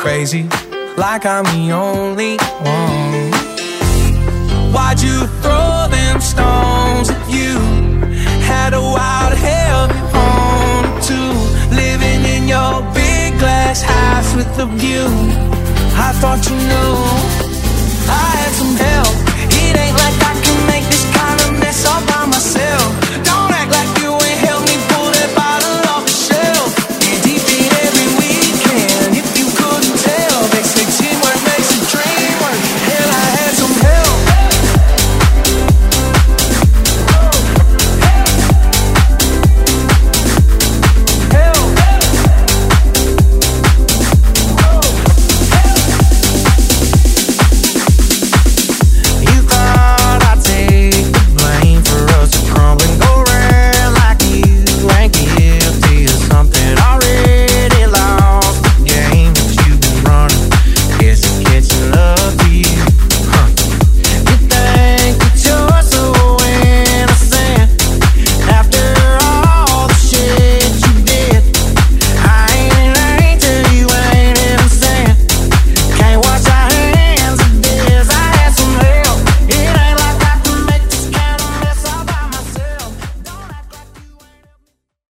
crazy, like I'm the only one. Why'd you throw them stones at you? Had a wild heavy home too, living in your big glass house with a view. I thought you knew I had some help.